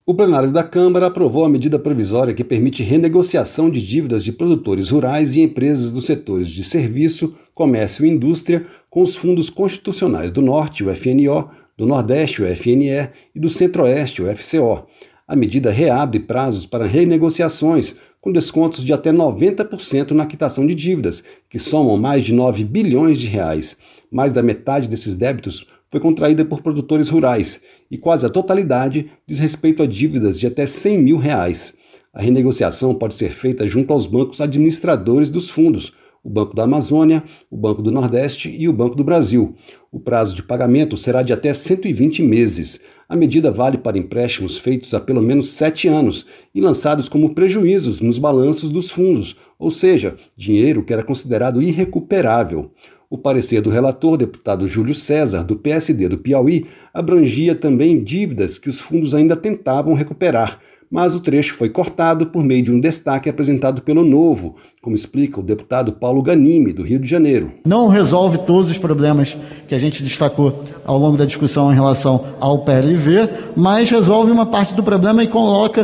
O plenário da Câmara aprovou a medida provisória que permite renegociação de dívidas de produtores rurais e empresas dos setores de serviço, comércio e indústria com os fundos constitucionais do Norte, o FNO, do Nordeste, o FNE, e do Centro-Oeste, o FCO. A medida reabre prazos para renegociações, com descontos de até 90% na quitação de dívidas, que somam mais de 9 bilhões de reais. Mais da metade desses débitos foi contraída por produtores rurais e quase a totalidade diz respeito a dívidas de até R$100 mil. A renegociação pode ser feita junto aos bancos administradores dos fundos, o Banco da Amazônia, o Banco do Nordeste e o Banco do Brasil. O prazo de pagamento será de até 120 meses. A medida vale para empréstimos feitos há pelo menos 7 anos e lançados como prejuízos nos balanços dos fundos, ou seja, dinheiro que era considerado irrecuperável. O parecer do relator, deputado Júlio César, do PSD do Piauí, abrangia também dívidas que os fundos ainda tentavam recuperar, mas o trecho foi cortado por meio de um destaque apresentado pelo Novo, como explica o deputado Paulo Ganimi, do Rio de Janeiro. Não resolve todos os problemas que a gente destacou ao longo da discussão em relação ao PLV, mas resolve uma parte do problema e coloca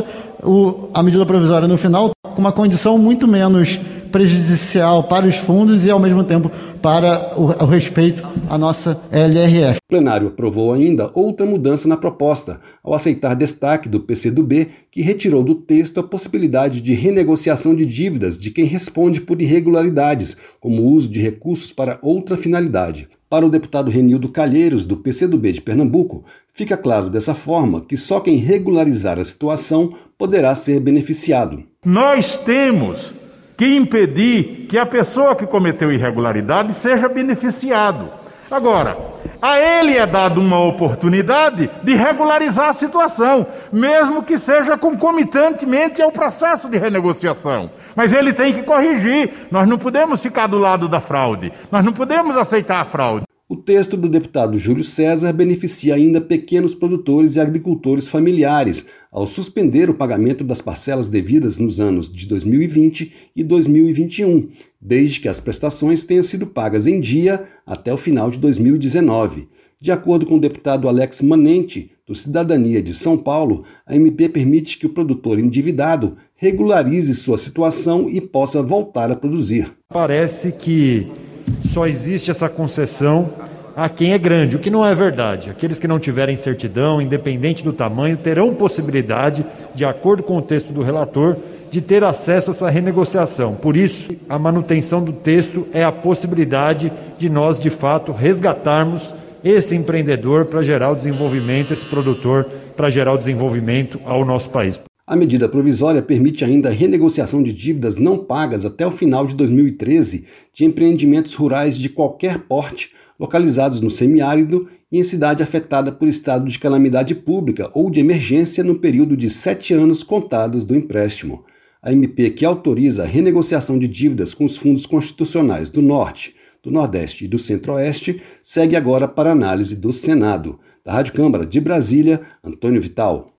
a medida provisória no final com uma condição muito menos prejudicial para os fundos e, ao mesmo tempo, para o respeito à nossa LRF. O plenário aprovou ainda outra mudança na proposta, ao aceitar destaque do PCdoB, que retirou do texto a possibilidade de renegociação de dívidas de quem responde por irregularidades, como o uso de recursos para outra finalidade. Para o deputado Renildo Calheiros, do PCdoB de Pernambuco, fica claro dessa forma que só quem regularizar a situação poderá ser beneficiado. Nós temos que impedir que a pessoa que cometeu irregularidade seja beneficiado. Agora, a ele é dada uma oportunidade de regularizar a situação, mesmo que seja concomitantemente ao processo de renegociação. Mas ele tem que corrigir. Nós não podemos ficar do lado da fraude. Nós não podemos aceitar a fraude. O texto do deputado Júlio César beneficia ainda pequenos produtores e agricultores familiares, ao suspender o pagamento das parcelas devidas nos anos de 2020 e 2021, desde que as prestações tenham sido pagas em dia até o final de 2019. De acordo com o deputado Alex Manente, do Cidadania de São Paulo, a MP permite que o produtor endividado regularize sua situação e possa voltar a produzir. Parece que só existe essa concessão a quem é grande, o que não é verdade. Aqueles que não tiverem certidão, independente do tamanho, terão possibilidade, de acordo com o texto do relator, de ter acesso a essa renegociação. Por isso, a manutenção do texto é a possibilidade de nós, de fato, resgatarmos esse empreendedor para gerar o desenvolvimento, esse produtor para gerar o desenvolvimento ao nosso país. A medida provisória permite ainda a renegociação de dívidas não pagas até o final de 2013 de empreendimentos rurais de qualquer porte, localizados no semiárido e em cidade afetada por estado de calamidade pública ou de emergência no período de 7 anos contados do empréstimo. A MP que autoriza a renegociação de dívidas com os fundos constitucionais do Norte, do Nordeste e do Centro-Oeste segue agora para análise do Senado. Da Rádio Câmara de Brasília, Antônio Vital.